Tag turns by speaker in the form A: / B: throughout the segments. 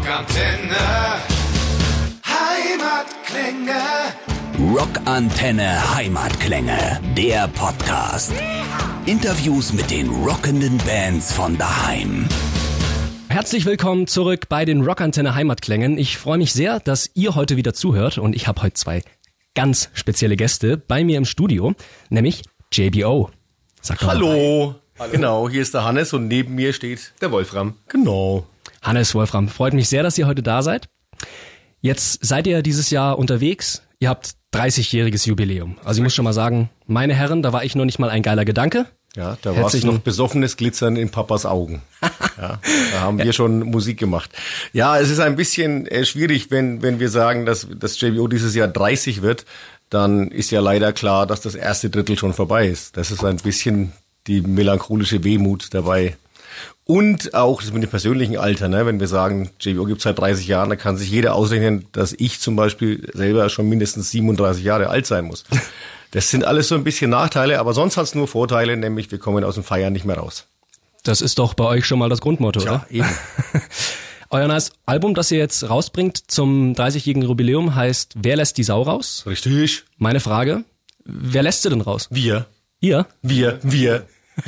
A: Rockantenne Heimatklänge.
B: Rockantenne Heimatklänge, der Podcast. Interviews mit den rockenden Bands von daheim.
C: Herzlich willkommen zurück bei den Rockantenne Heimatklängen. Ich freue mich sehr, dass ihr heute wieder zuhört und ich habe heute zwei ganz spezielle Gäste bei mir im Studio, nämlich JBO. Sag doch
D: Hallo. Genau, hier ist der Hannes und neben mir steht der Wolfram. Genau.
C: Hannes, Wolfram, freut mich sehr, dass ihr heute da seid. Jetzt seid ihr dieses Jahr unterwegs. Ihr habt 30-jähriges Jubiläum. Also ich muss schon mal sagen, meine Herren, da war ich noch nicht mal ein geiler Gedanke.
D: Ja, da war es noch besoffenes Glitzern in Papas Augen. Ja, da haben wir schon Musik gemacht. Ja, es ist ein bisschen schwierig, wenn wir sagen, dass das JBO dieses Jahr 30 wird, dann ist ja leider klar, dass das erste Drittel schon vorbei ist. Das ist ein bisschen die melancholische Wehmut dabei. Und auch das mit dem persönlichen Alter, ne? Wenn wir sagen, JBO gibt es seit 30 Jahren, dann kann sich jeder ausrechnen, dass ich zum Beispiel selber schon mindestens 37 Jahre alt sein muss. Das sind alles so ein bisschen Nachteile, aber sonst hat es nur Vorteile, nämlich wir kommen aus dem Feiern nicht mehr raus.
C: Das ist doch bei euch schon mal das Grundmotto, oder?
D: Ja, eben.
C: Euer neues Album, das ihr jetzt rausbringt zum 30-jährigen Jubiläum, heißt Wer lässt die Sau raus?
D: Richtig.
C: Meine Frage, wer lässt sie denn raus?
D: Wir.
C: Ihr?
D: Wir.
C: Wir.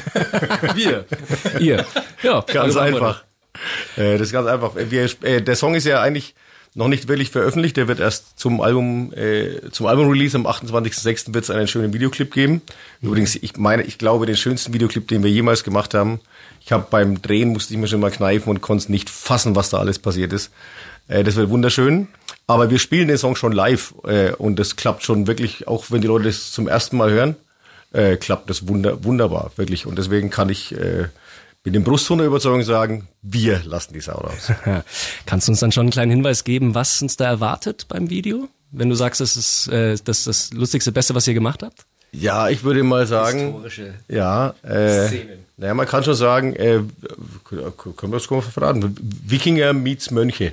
C: Ihr. Ja,
D: ganz einfach. Das ist ganz einfach. Der Song ist ja eigentlich noch nicht wirklich veröffentlicht. Der wird erst zum Album-Release am 28.06. wird es einen schönen Videoclip geben. Übrigens, ich glaube, den schönsten Videoclip, den wir jemals gemacht haben. Ich habe beim Drehen, musste ich mir schon mal kneifen und konnte nicht fassen, was da alles passiert ist. Das wird wunderschön. Aber wir spielen den Song schon live und das klappt schon wirklich, auch wenn die Leute das zum ersten Mal hören, klappt das wunderbar, wirklich. Und deswegen kann ich mit dem Brustton der Überzeugung sagen, wir lassen die Sau raus.
C: Kannst du uns dann schon einen kleinen Hinweis geben, was uns da erwartet beim Video? Wenn du sagst, das ist das lustigste, Beste, was ihr gemacht habt?
D: Ja, ich würde mal sagen,
C: historische
D: Szenen. Naja, man kann schon sagen, können wir das verraten? Wikinger meets Mönche.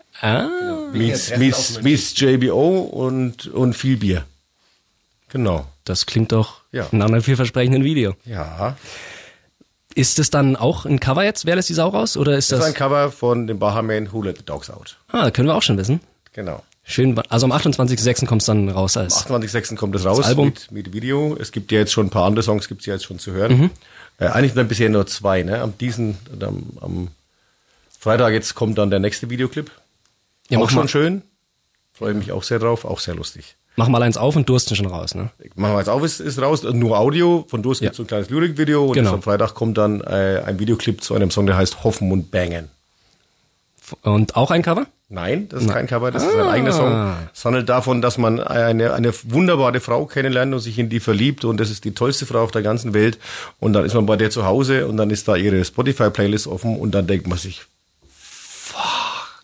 D: Meets JBO und viel Bier. Genau.
C: Das klingt doch nach einem vielversprechenden Video.
D: Ja.
C: Ist es dann auch ein Cover jetzt? Wer lässt die Sau raus? Oder ist das
D: ein Cover von dem Bahaman Who Let the Dogs Out.
C: Da können wir auch schon wissen.
D: Genau.
C: Schön, also am 28.06. kommt es dann raus als
D: Am 28.06. kommt es raus
C: Album.
D: Mit Video. Es gibt ja jetzt schon ein paar andere Songs, gibt es ja jetzt schon zu hören. Eigentlich dann bisher nur 2, ne? Am Freitag jetzt kommt dann der nächste Videoclip.
C: Ja,
D: auch schon schön. Freue mich auch sehr drauf, auch sehr lustig.
C: Mach mal eins auf und Durst schon raus, ne?
D: Machen wir eins auf, ist raus, nur Audio. Von Durst gibt es so ein kleines Lyrik-Video. Und
C: genau.
D: Am Freitag kommt dann ein Videoclip zu einem Song, der heißt Hoffen und Bangen.
C: Und auch ein Cover?
D: Nein, das ist kein Cover, das ist ein eigener Song. Es handelt davon, dass man eine wunderbare Frau kennenlernt und sich in die verliebt und das ist die tollste Frau auf der ganzen Welt und dann ist man bei der zu Hause und dann ist da ihre Spotify-Playlist offen und dann denkt man sich, fuck,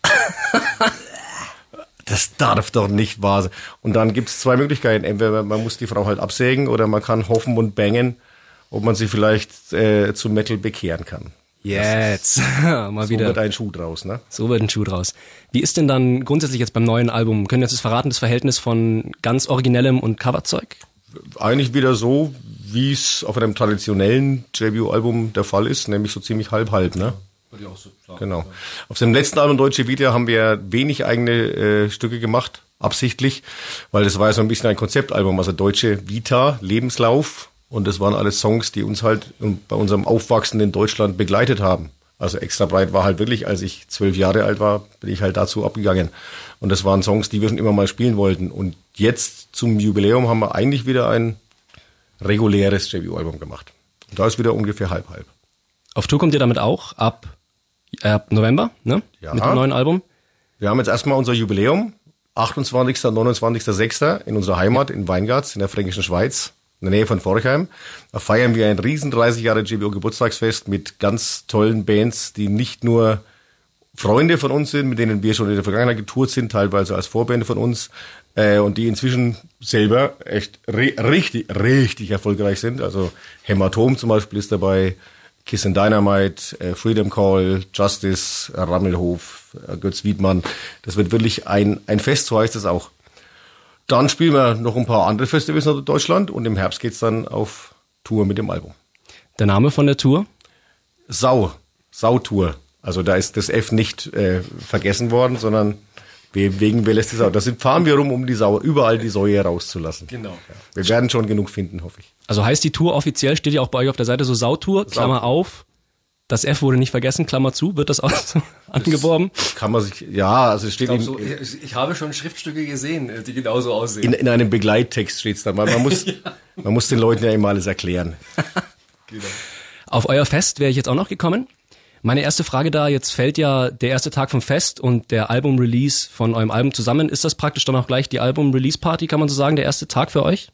D: das darf doch nicht wahr sein. Und dann gibt es 2 Möglichkeiten, entweder man muss die Frau halt absägen oder man kann hoffen und bangen, ob man sie vielleicht zum Metal bekehren kann.
C: Jetzt. Mal wieder.
D: So wird ein Schuh draus, ne?
C: So wird ein Schuh draus. Wie ist denn dann grundsätzlich jetzt beim neuen Album, können wir jetzt verraten, das Verhältnis von ganz originellem und Coverzeug?
D: Eigentlich wieder so, wie es auf einem traditionellen JBO-Album der Fall ist, nämlich so ziemlich halb-halb, ne?
E: Würde ich auch so sagen.
D: Genau. Auf dem letzten Album Deutsche Vita haben wir wenig eigene Stücke gemacht, absichtlich, weil das war ja so ein bisschen ein Konzeptalbum, also Deutsche Vita, Lebenslauf. Und das waren alles Songs, die uns halt bei unserem Aufwachsen in Deutschland begleitet haben. Also Extra breit war halt wirklich, als ich 12 Jahre alt war, bin ich halt dazu abgegangen. Und das waren Songs, die wir schon immer mal spielen wollten. Und jetzt zum Jubiläum haben wir eigentlich wieder ein reguläres JBO-Album gemacht. Und da ist wieder ungefähr halb-halb.
C: Auf Tour kommt ihr damit auch ab November, ne?
D: Ja.
C: Mit dem neuen Album?
D: Wir haben jetzt erstmal unser Jubiläum, 28. und 29.06. in unserer Heimat in Weingarts in der Fränkischen Schweiz. In der Nähe von Forchheim. Da feiern wir ein riesen 30 Jahre JBO Geburtstagsfest mit ganz tollen Bands, die nicht nur Freunde von uns sind, mit denen wir schon in der Vergangenheit getourt sind, teilweise als Vorbände von uns, und die inzwischen selber echt richtig erfolgreich sind. Also Hämatom zum Beispiel ist dabei, Kiss and Dynamite, Freedom Call, Justice, Rammelhof, Götz Wiedmann. Das wird wirklich ein Fest, so heißt es auch. Dann spielen wir noch ein paar andere Festivals in Deutschland und im Herbst geht's dann auf Tour mit dem Album.
C: Der Name von der Tour?
D: Sautour. Also da ist das F nicht vergessen worden, sondern wegen wer lässt die Sau. Fahren wir rum, um überall die Säue rauszulassen.
C: Genau.
D: Ja. Wir werden schon genug finden, hoffe ich.
C: Also heißt die Tour offiziell, steht ja auch bei euch auf der Seite so Sautour, Klammer auf, das F wurde nicht vergessen, Klammer zu, wird das auch so angeworben?
D: Kann man sich, ja, also es steht
C: ich habe schon Schriftstücke gesehen, die genauso aussehen.
D: in einem Begleittext steht's da. Man muss den Leuten ja immer alles erklären.
C: Genau. Auf euer Fest wäre ich jetzt auch noch gekommen. Meine erste Frage da, jetzt fällt ja der erste Tag vom Fest und der Album-Release von eurem Album zusammen. Ist das praktisch dann auch gleich die Album-Release-Party, kann man so sagen, der erste Tag für euch?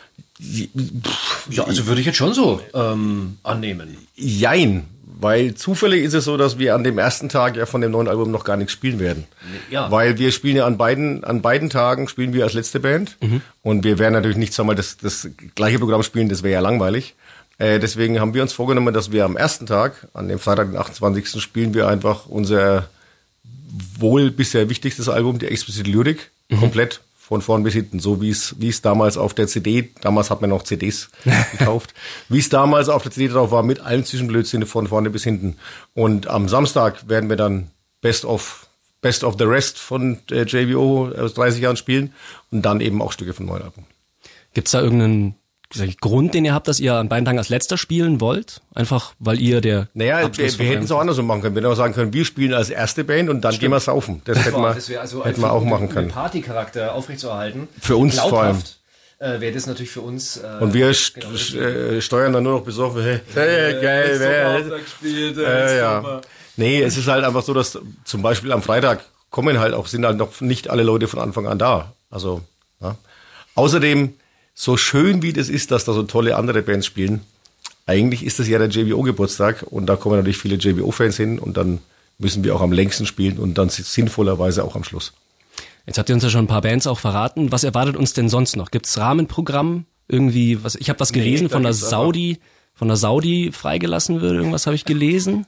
A: Ja, also würde ich jetzt schon so annehmen.
D: Jein, weil zufällig ist es so, dass wir an dem ersten Tag ja von dem neuen Album noch gar nichts spielen werden.
A: Ja.
D: Weil wir spielen ja an beiden Tagen spielen wir als letzte Band und wir werden natürlich nicht zweimal das gleiche Programm spielen, das wäre ja langweilig. Deswegen haben wir uns vorgenommen, dass wir am ersten Tag, an dem Freitag, den 28. spielen wir einfach unser wohl bisher wichtigstes Album, die Explicit Lyric, komplett von vorn bis hinten, so wie es damals auf der CD, damals hat man noch CDs gekauft, wie es damals auf der CD drauf war, mit allen Zwischenblödsinn von vorne bis hinten. Und am Samstag werden wir dann Best of the Rest von JBO aus 30 Jahren spielen und dann eben auch Stücke vom neuen Album.
C: Gibt's da irgendeinen Grund, den ihr habt, dass ihr an beiden Tagen als letzter spielen wollt? Einfach, weil ihr der Abschluss
D: wir hätten es auch andersrum machen können. Wir hätten auch sagen können, wir spielen als erste Band und dann gehen wir saufen. Das hätten wir
A: also
D: hätten wir auch machen können.
A: Den Partycharakter aufrechtzuerhalten.
D: Für uns vor allem.
A: Wäre das natürlich für uns.
D: Und wir steuern dann nur noch besoffen. Hey, geil, ja. Nee, es ist halt einfach so, dass zum Beispiel am Freitag sind halt noch nicht alle Leute von Anfang an da. Also, ja. Außerdem, so schön wie das ist, dass da so tolle andere Bands spielen, eigentlich ist das ja der JBO-Geburtstag und da kommen natürlich viele JBO-Fans hin und dann müssen wir auch am längsten spielen und dann sinnvollerweise auch am Schluss.
C: Jetzt habt ihr uns ja schon ein paar Bands auch verraten. Was erwartet uns denn sonst noch? Gibt's Rahmenprogramm? Irgendwie, ich habe was gelesen von der Saudi freigelassen wird. Irgendwas habe ich gelesen.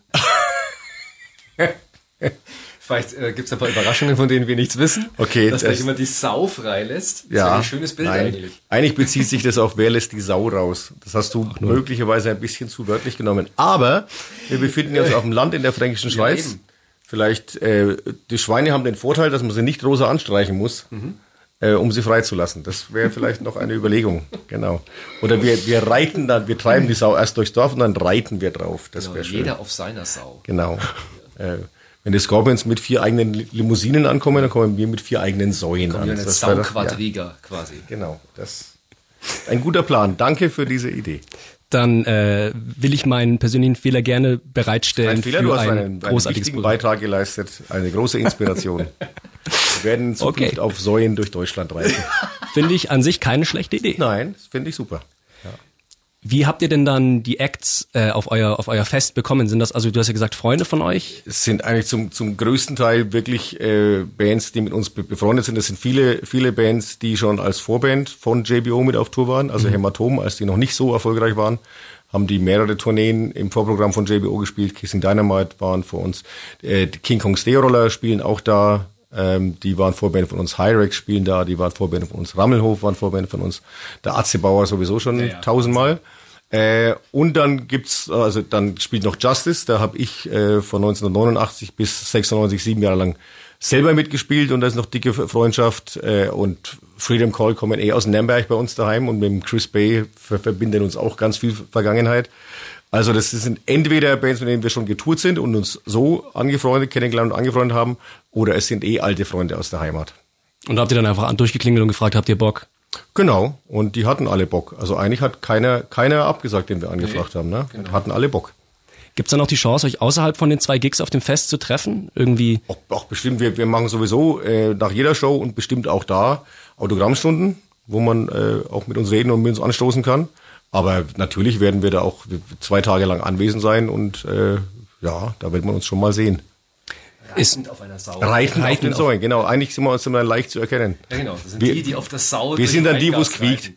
A: Vielleicht gibt's ein paar Überraschungen, von denen wir nichts wissen.
D: Okay.
A: Dass da jemand die Sau freilässt. Das
D: ja,
A: ist ein schönes Bild eigentlich.
D: Eigentlich bezieht sich das auf, wer lässt die Sau raus. Das hast du möglicherweise ein bisschen zu wörtlich genommen. Aber wir befinden uns auf dem Land in der Fränkischen Schweiz.
A: Eben.
D: Vielleicht, die Schweine haben den Vorteil, dass man sie nicht rosa anstreichen muss, um sie freizulassen. Das wäre vielleicht noch eine Überlegung. Genau. Oder wir treiben die Sau erst durchs Dorf und dann reiten wir drauf. Das wäre schön.
A: Jeder auf seiner Sau.
D: Genau. Wenn die Scorpions mit 4 eigenen Limousinen ankommen, dann kommen wir mit 4 eigenen Säuen an.
A: Eine Sauquadriga quasi.
D: Genau. Das ist ein guter Plan. Danke für diese Idee.
C: Dann will ich meinen persönlichen Fehler gerne bereitstellen.
D: Ein Fehler,
C: für
D: du hast
C: einen großartiges
D: wichtigen Beitrag geleistet, eine große Inspiration. Wir werden in Zukunft auf Säuen durch Deutschland reiten.
C: Finde ich an sich keine schlechte Idee.
D: Nein, das finde ich super. Ja.
C: Wie habt ihr denn dann die Acts auf euer Fest bekommen? Sind das, also du hast ja gesagt, Freunde von euch?
D: Es sind eigentlich zum größten Teil wirklich Bands, die mit uns befreundet sind. Das sind viele Bands, die schon als Vorband von JBO mit auf Tour waren. Also Hämatom, als die noch nicht so erfolgreich waren, haben die mehrere Tourneen im Vorprogramm von JBO gespielt. Kissing Dynamite waren vor uns. Die King Kong Stereoroller spielen auch da. Die waren Vorband von uns. Hyrex spielen da. Die waren Vorband von uns. Rammelhof waren Vorband von uns. Der Atze Bauer sowieso schon 1000-mal. Und dann spielt noch Justice. Da habe ich von 1989 bis 96 7 Jahre lang selber mitgespielt und da ist noch dicke Freundschaft. Und Freedom Call kommen aus Nürnberg bei uns daheim und mit dem Chris Bay verbinden uns auch ganz viel Vergangenheit. Also das sind entweder Bands, mit denen wir schon getourt sind und uns so kennengelernt und angefreundet haben, oder es sind alte Freunde aus der Heimat.
C: Und da habt ihr dann einfach durchgeklingelt und gefragt, habt ihr Bock?
D: Genau, und die hatten alle Bock. Also eigentlich hat keiner abgesagt, den wir angefragt haben. Ne? Genau. Hatten alle Bock.
C: Gibt's dann auch die Chance, euch außerhalb von den 2 Gigs auf dem Fest zu treffen? Irgendwie?
D: Auch bestimmt. Wir machen sowieso nach jeder Show und bestimmt auch da Autogrammstunden, wo man auch mit uns reden und mit uns anstoßen kann. Aber natürlich werden wir da auch 2 Tage lang anwesend sein und da wird man uns schon mal sehen.
A: Reitend auf einer Sau.
D: Reitend auf den Säulen, genau. Eigentlich sind wir uns immer leicht zu erkennen.
A: Ja, genau. Das sind die auf der Sau.
D: Wir sind dann die, wo es quiekt.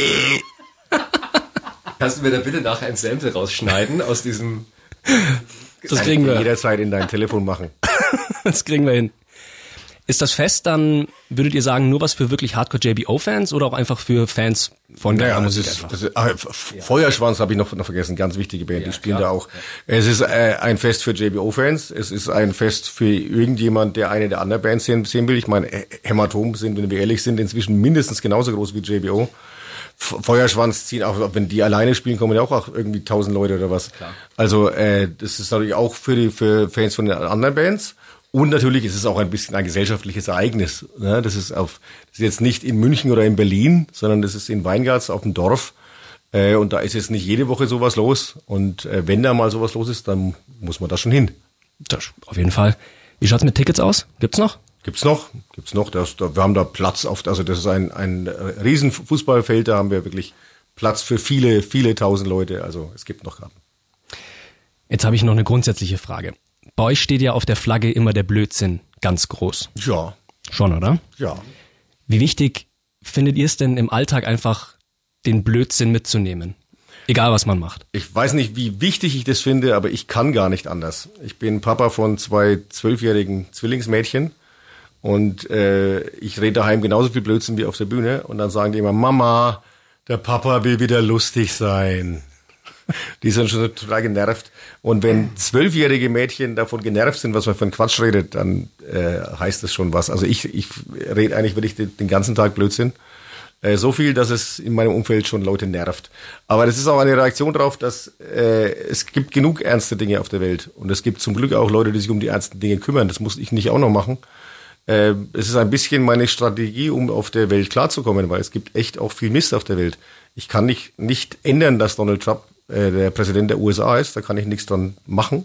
A: Kannst du mir da bitte nachher ein Sample rausschneiden aus diesem...
C: Das kriegen wir
D: jederzeit in dein Telefon machen.
C: Das kriegen wir hin. Ist das Fest dann, würdet ihr sagen, nur was für wirklich Hardcore-JBO-Fans oder auch einfach für Fans von geiler Musik?
D: Feuerschwanz habe ich noch vergessen, ganz wichtige Band, die spielen da auch. Es ist ein Fest für JBO-Fans, es ist ein Fest für irgendjemand, der eine der anderen Bands sehen will. Ich meine, Hämatom sind, wenn wir ehrlich sind, inzwischen mindestens genauso groß wie JBO. Feuerschwanz ziehen auch, wenn die alleine spielen, kommen ja auch irgendwie 1000 Leute oder was. Klar. Also das ist natürlich auch für Fans von den anderen Bands. Und natürlich ist es auch ein bisschen ein gesellschaftliches Ereignis. Ne? Das ist jetzt nicht in München oder in Berlin, sondern das ist in Weingarts auf dem Dorf. Und da ist jetzt nicht jede Woche sowas los. Und wenn da mal sowas los ist, dann muss man da schon hin.
C: Das auf jeden Fall. Wie schaut's mit Tickets aus? Gibt's noch?
D: Gibt's noch. Wir haben da Platz also das ist ein riesen Fußballfeld, da haben wir wirklich Platz für viele, viele tausend Leute. Also es gibt noch Karten.
C: Jetzt habe ich noch eine grundsätzliche Frage. Bei euch steht ja auf der Flagge immer der Blödsinn ganz groß.
D: Ja.
C: Schon, oder?
D: Ja.
C: Wie wichtig findet ihr es denn im Alltag einfach, den Blödsinn mitzunehmen? Egal, was man macht.
D: Ich weiß nicht, wie wichtig ich das finde, aber ich kann gar nicht anders. Ich bin Papa von 2 12-jährigen Zwillingsmädchen und ich rede daheim genauso viel Blödsinn wie auf der Bühne und dann sagen die immer, Mama, der Papa will wieder lustig sein. Die sind schon total genervt. Und wenn 12-jährige Mädchen davon genervt sind, was man für einen Quatsch redet, dann heißt das schon was. Also ich rede eigentlich wirklich den ganzen Tag Blödsinn. So viel, dass es in meinem Umfeld schon Leute nervt. Aber das ist auch eine Reaktion darauf, dass es gibt genug ernste Dinge auf der Welt. Und es gibt zum Glück auch Leute, die sich um die ernsten Dinge kümmern. Das muss ich nicht auch noch machen. Es ist ein bisschen meine Strategie, um auf der Welt klarzukommen, weil es gibt echt auch viel Mist auf der Welt. Ich kann nicht ändern, dass Donald Trump der Präsident der USA ist, da kann ich nichts dran machen.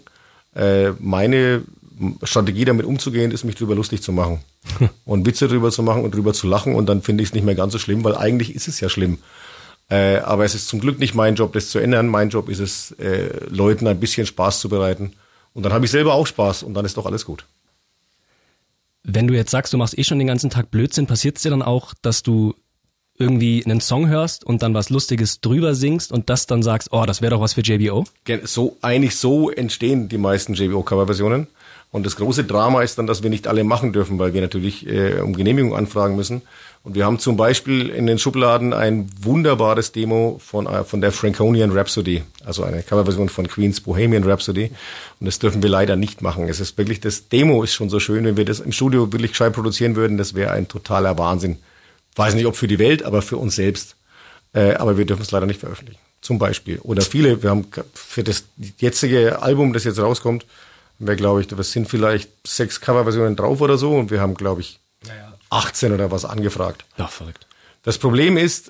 D: Meine Strategie, damit umzugehen, ist, mich drüber lustig zu machen. Und Witze drüber zu machen und drüber zu lachen und dann finde ich es nicht mehr ganz so schlimm, weil eigentlich ist es ja schlimm. Aber es ist zum Glück nicht mein Job, das zu ändern. Mein Job ist es, Leuten ein bisschen Spaß zu bereiten. Und dann habe ich selber auch Spaß und dann ist doch alles gut.
C: Wenn du jetzt sagst, du machst schon den ganzen Tag Blödsinn, passiert es dir dann auch, dass du irgendwie einen Song hörst und dann was Lustiges drüber singst und das dann sagst, oh, das wäre doch was für JBO?
D: So entstehen die meisten JBO-Coverversionen. Und das große Drama ist dann, dass wir nicht alle machen dürfen, weil wir natürlich um Genehmigung anfragen müssen. Und wir haben zum Beispiel in den Schubladen ein wunderbares Demo von der Franconian Rhapsody, also eine Coverversion von Queen's Bohemian Rhapsody. Und das dürfen wir leider nicht machen. Es ist wirklich, das Demo ist schon so schön, wenn wir das im Studio wirklich gescheit produzieren würden, das wäre ein totaler Wahnsinn. Weiß nicht, ob für die Welt, aber für uns selbst. Aber wir dürfen es leider nicht veröffentlichen. Zum Beispiel. Oder wir haben für das jetzige Album, das jetzt rauskommt, haben wir, glaube ich, das sind vielleicht 6 Coverversionen drauf oder so. Und wir haben, glaube ich, 18 oder was angefragt.
C: Ja, verrückt.
D: Das Problem ist,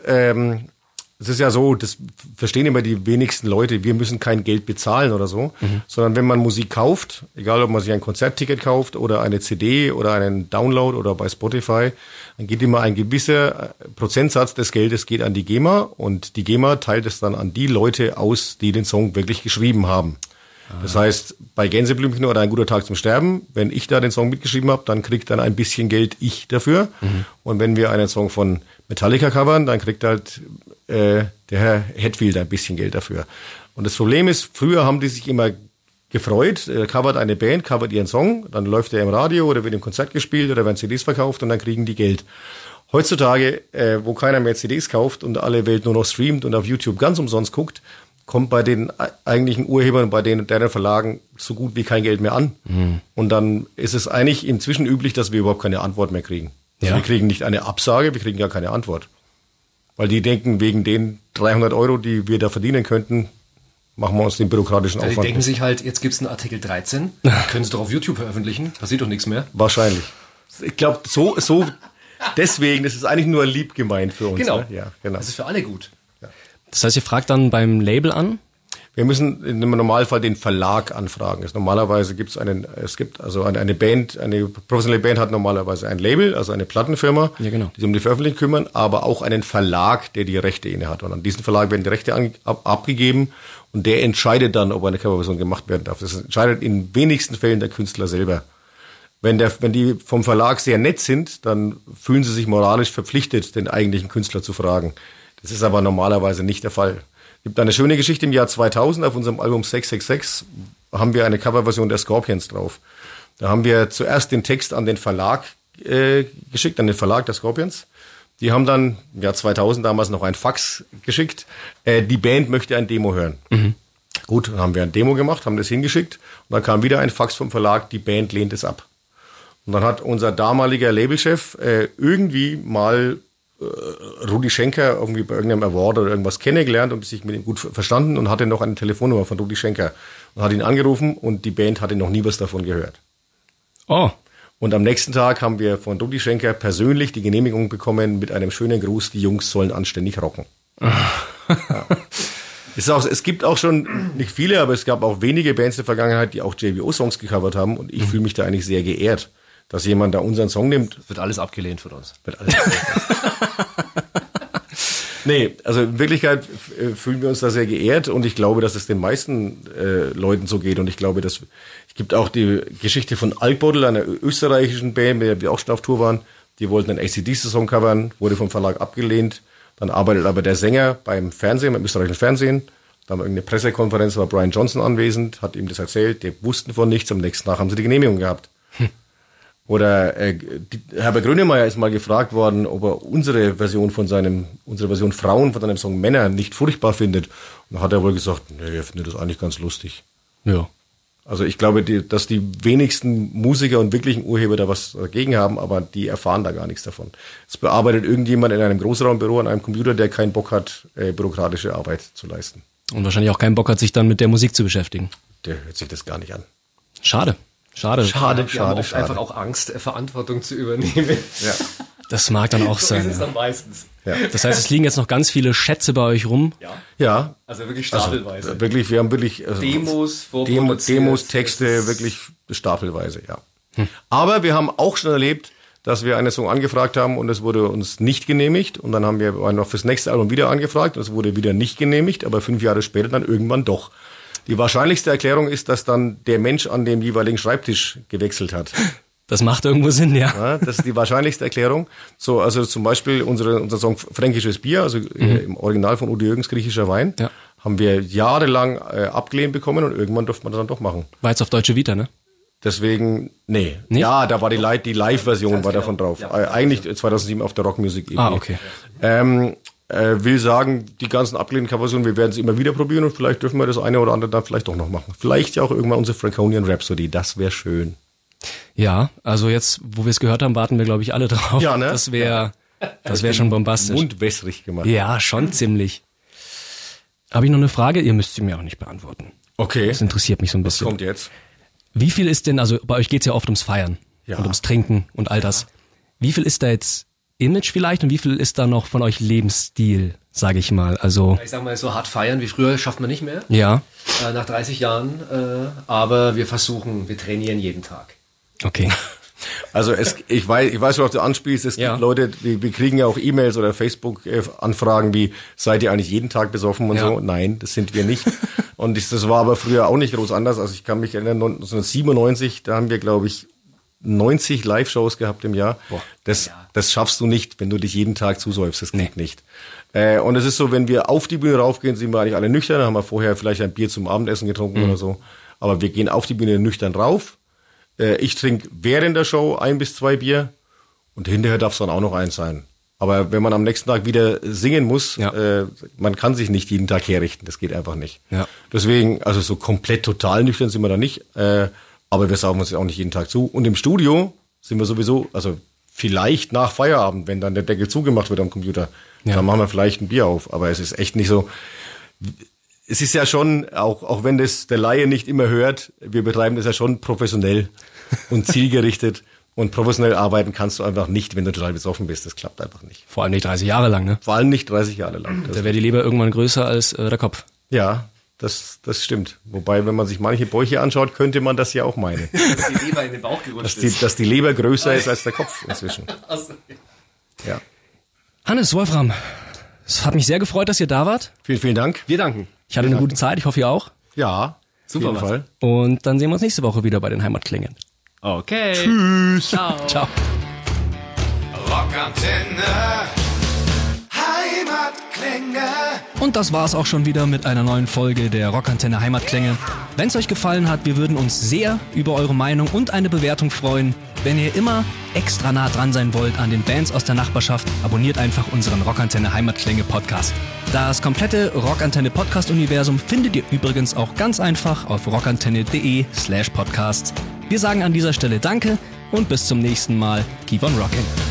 D: es ist ja so, das verstehen immer die wenigsten Leute, wir müssen kein Geld bezahlen oder so, sondern wenn man Musik kauft, egal ob man sich ein Konzertticket kauft oder eine CD oder einen Download oder bei Spotify, dann geht immer ein gewisser Prozentsatz des Geldes geht an die GEMA und die GEMA teilt es dann an die Leute aus, die den Song wirklich geschrieben haben. Das heißt, bei Gänseblümchen oder Ein guter Tag zum Sterben, wenn ich da den Song mitgeschrieben habe, dann kriegt dann ein bisschen Geld ich dafür. Und wenn wir einen Song von Metallica covern, dann kriegt halt der Herr Hetfield ein bisschen Geld dafür. Und das Problem ist, früher haben die sich immer gefreut, covert eine Band, covert ihren Song, dann läuft er im Radio oder wird im Konzert gespielt oder werden CDs verkauft und dann kriegen die Geld. Heutzutage, wo keiner mehr CDs kauft und alle Welt nur noch streamt und auf YouTube ganz umsonst guckt, kommt bei den eigentlichen Urhebern, bei deren Verlagen so gut wie kein Geld mehr an. Und dann ist es eigentlich inzwischen üblich, dass wir überhaupt keine Antwort mehr kriegen. Also wir kriegen nicht eine Absage, wir kriegen gar keine Antwort. Weil die denken, wegen den 300 €, die wir da verdienen könnten, machen wir uns den bürokratischen Aufwand.
A: Die denken sich halt, jetzt gibt's einen Artikel 13, können sie doch auf YouTube veröffentlichen, passiert doch nichts mehr.
D: Wahrscheinlich. Ich glaube, so deswegen, das ist eigentlich nur lieb gemeint für uns.
A: Genau.
D: Ne? Ja, genau.
A: Das ist für alle gut.
C: Das heißt, ihr fragt dann beim Label an?
D: Wir müssen im Normalfall den Verlag anfragen. Normalerweise gibt eine Band, eine professionelle Band hat normalerweise ein Label, also eine Plattenfirma, die sich um die Veröffentlichung kümmern, aber auch einen Verlag, der die Rechte inne hat. Und an diesen Verlag werden die Rechte abgegeben und der entscheidet dann, ob eine Coverversion gemacht werden darf. Das entscheidet in wenigsten Fällen der Künstler selber. Wenn die vom Verlag sehr nett sind, dann fühlen sie sich moralisch verpflichtet, den eigentlichen Künstler zu fragen. Das ist aber normalerweise nicht der Fall. Es gibt eine schöne Geschichte im Jahr 2000, auf unserem Album 666 haben wir eine Coverversion der Scorpions drauf. Da haben wir zuerst den Text an den Verlag geschickt an den Verlag der Scorpions. Die haben dann, im Jahr 2000 damals noch ein Fax geschickt. Die Band möchte ein Demo hören. Gut, dann haben wir ein Demo gemacht, haben das hingeschickt. Und dann kam wieder ein Fax vom Verlag, die Band lehnt es ab. Und dann hat unser damaliger Labelchef irgendwie mal Rudi Schenker irgendwie bei irgendeinem Award oder irgendwas kennengelernt und sich mit ihm gut verstanden und hatte noch eine Telefonnummer von Rudi Schenker. Und hat ihn angerufen und die Band hatte noch nie was davon gehört.
C: Oh.
D: Und am nächsten Tag haben wir von Rudi Schenker persönlich die Genehmigung bekommen mit einem schönen Gruß, die Jungs sollen anständig rocken. Ja. Es gibt auch schon, nicht viele, aber es gab auch wenige Bands in der Vergangenheit, die auch JBO-Songs gecovert haben und ich fühle mich da eigentlich sehr geehrt, dass jemand da unseren Song nimmt.
A: Wird alles abgelehnt von uns.
D: Nee, also in Wirklichkeit fühlen wir uns da sehr geehrt und ich glaube, dass es den meisten Leuten so geht und ich glaube, es gibt auch die Geschichte von Alkbottle, einer österreichischen Band, mit der wir auch schon auf Tour waren, die wollten einen AC/DC-Song covern, wurde vom Verlag abgelehnt, dann arbeitet aber der Sänger beim Fernsehen, beim österreichischen Fernsehen, da haben wir irgendeine Pressekonferenz, war Brian Johnson anwesend, hat ihm das erzählt, die wussten von nichts, am nächsten Tag haben sie die Genehmigung gehabt. Oder Herbert Grönemeyer ist mal gefragt worden, ob er unsere Version Frauen von seinem Song Männer nicht furchtbar findet. Und da hat er wohl gesagt, nee, er findet das eigentlich ganz lustig.
C: Ja.
D: Also ich glaube, dass die wenigsten Musiker und wirklichen Urheber da was dagegen haben, aber die erfahren da gar nichts davon. Es bearbeitet irgendjemand in einem Großraumbüro an einem Computer, der keinen Bock hat, bürokratische Arbeit zu leisten.
C: Und wahrscheinlich auch keinen Bock hat, sich dann mit der Musik zu beschäftigen.
D: Der hört sich das gar nicht an.
C: Schade.
A: Wir haben oft einfach auch Angst, Verantwortung zu übernehmen.
D: Ja.
C: Das mag dann auch
A: So
C: sein.
A: ist es dann meistens.
D: Ja.
C: Das heißt, es liegen jetzt noch ganz viele Schätze bei euch rum.
D: Ja.
A: Also wirklich stapelweise.
D: Also wirklich, wir haben wirklich Demos, Texte, wirklich stapelweise, ja. Aber wir haben auch schon erlebt, dass wir einen Song angefragt haben und es wurde uns nicht genehmigt. Und dann haben wir noch fürs nächste Album wieder angefragt und es wurde wieder nicht genehmigt, aber 5 Jahre später dann irgendwann doch. Die wahrscheinlichste Erklärung ist, dass dann der Mensch an dem jeweiligen Schreibtisch gewechselt hat.
C: Das macht irgendwo Sinn, ja.
D: Ja, das ist die wahrscheinlichste Erklärung. So, also zum Beispiel unser Song Fränkisches Bier, also im Original von Udo Jürgens Griechischer Wein, haben wir jahrelang abgelehnt bekommen und irgendwann durfte man das dann doch machen.
C: War jetzt auf Deutsche Vita, ne?
D: Deswegen, nee.
C: Nicht?
D: Ja, da war die Live-Version war davon drauf. Ja, eigentlich 2007 auf der Rockmusik EP.
C: Okay.
D: Will sagen, die ganzen abgelehnten Coverversionen, wir werden sie immer wieder probieren und vielleicht dürfen wir das eine oder andere dann vielleicht doch noch machen. Vielleicht ja auch irgendwann unsere Franconian Rhapsody, das wäre schön.
C: Ja, also jetzt, wo wir es gehört haben, warten wir, glaube ich, alle drauf.
D: Ja, ne?
C: Das wäre schon bombastisch.
D: Mund wässrig gemacht.
C: Ja, schon ziemlich. Habe ich noch eine Frage? Ihr müsst sie mir auch nicht beantworten.
D: Okay.
C: Das interessiert mich so ein bisschen.
D: Was kommt jetzt?
C: Wie viel ist denn, also bei euch geht's ja oft ums Feiern und ums Trinken und all das. Wie viel ist da jetzt Image vielleicht und wie viel ist da noch von euch Lebensstil, sage ich mal? Also
A: Ich sag mal, so hart feiern wie früher schafft man nicht mehr.
C: ja,
A: Nach 30 Jahren. Aber wir trainieren jeden Tag.
C: okay.
D: Also ich weiß, worauf du anspielst. Es gibt Leute, wir kriegen ja auch E-Mails oder Facebook-Anfragen wie, seid ihr eigentlich jeden Tag besoffen und so? Nein, das sind wir nicht. Und das war aber früher auch nicht groß anders. Also ich kann mich erinnern, 1997, da haben wir, glaube ich, 90 Live-Shows gehabt im Jahr. Das schaffst du nicht, wenn du dich jeden Tag zusäufst. Das geht nicht. Und es ist so, wenn wir auf die Bühne raufgehen, sind wir eigentlich alle nüchtern. Dann haben wir vorher vielleicht ein Bier zum Abendessen getrunken oder so. Aber wir gehen auf die Bühne nüchtern rauf. Ich trinke während der Show 1 bis 2 Bier und hinterher darf es dann auch noch eins sein. Aber wenn man am nächsten Tag wieder singen muss, man kann sich nicht jeden Tag herrichten. Das geht einfach nicht. Ja. Deswegen, also so komplett total nüchtern sind wir da nicht. Aber wir saugen uns ja auch nicht jeden Tag zu. Und im Studio sind wir sowieso, also vielleicht nach Feierabend, wenn dann der Deckel zugemacht wird am Computer, dann machen wir vielleicht ein Bier auf. Aber es ist echt nicht so. Es ist ja schon, auch wenn das der Laie nicht immer hört, wir betreiben das ja schon professionell und zielgerichtet. Und professionell arbeiten kannst du einfach nicht, wenn du total besoffen bist. Das klappt einfach nicht.
C: Vor allem nicht 30 Jahre lang, ne?
D: Vor allem nicht 30 Jahre lang.
C: Da wäre die Leber irgendwann größer als der Kopf.
D: Ja, das stimmt. Wobei, wenn man sich manche Bäuche anschaut, könnte man das ja auch meinen.
A: Dass die Leber in den Bauch gerutscht ist.
D: Dass die Leber größer ist als der Kopf inzwischen. Ja.
C: Hannes, Wolfram, es hat mich sehr gefreut, dass ihr da wart.
D: Vielen, vielen Dank.
A: Wir danken.
C: Ich hatte eine gute Zeit, ich hoffe ihr auch.
D: Ja,
A: super.
D: Auf jeden Fall.
C: Und dann sehen wir uns nächste Woche wieder bei den Heimatklängen.
A: Okay.
D: Tschüss.
C: Ciao.
E: Rockantenne Heimatklänge.
B: Heimatklänge.
C: Und das war's auch schon wieder mit einer neuen Folge der Rockantenne Heimatklänge. Wenn es euch gefallen hat, wir würden uns sehr über eure Meinung und eine Bewertung freuen. Wenn ihr immer extra nah dran sein wollt an den Bands aus der Nachbarschaft, abonniert einfach unseren Rockantenne Heimatklänge Podcast. Das komplette Rockantenne Podcast-Universum findet ihr übrigens auch ganz einfach auf rockantenne.de/podcasts. Wir sagen an dieser Stelle Danke und bis zum nächsten Mal. Keep on rocking.